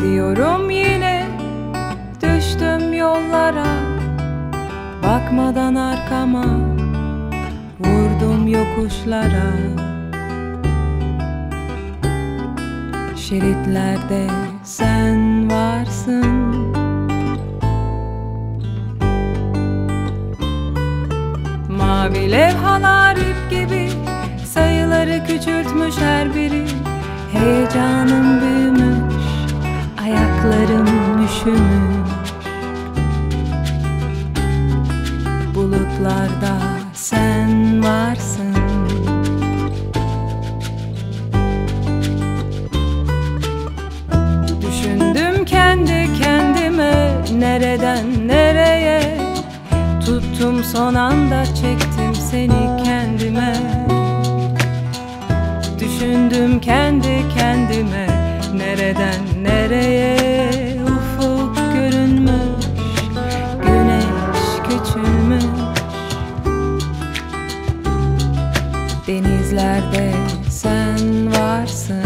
Gidiyorum yine, düştüm yollara, bakmadan arkama, vurdum yokuşlara. Şeritlerde sen varsın, mavi levhalar ip gibi, sayıları küçültmüş her biri. Heyecanım büyümüş, ayaklarım üşümüş. Bulutlarda sen varsın. Düşündüm kendi kendime, nereden nereye, tuttum son anda, çektim seni kendime. Düşündüm kendi kendime, nereden nereye, ufuk görünmüş, güneş küçülmüş. Denizlerde sen varsın.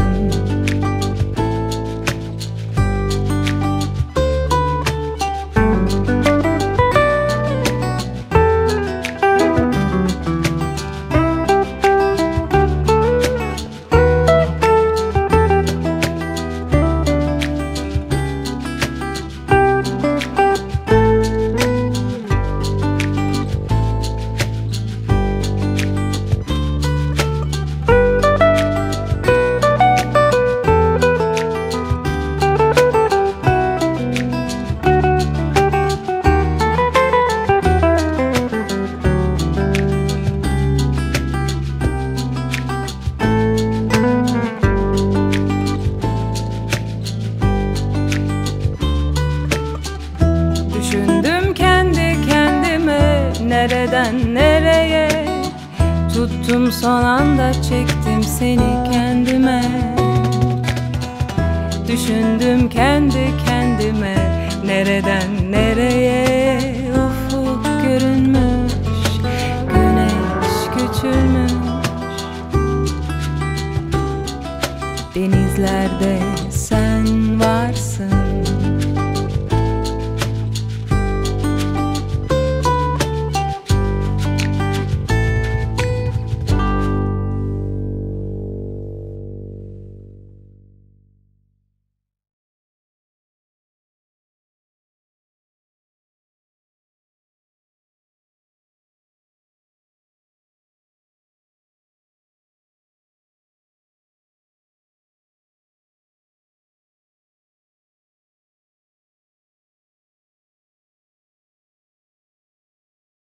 Düşündüm kendi kendime, nereden nereye, tuttum son anda, çektim seni kendime. Düşündüm kendi kendime, nereden nereye, ufuk görünmüş, güneş küçülmüş. Denizlerde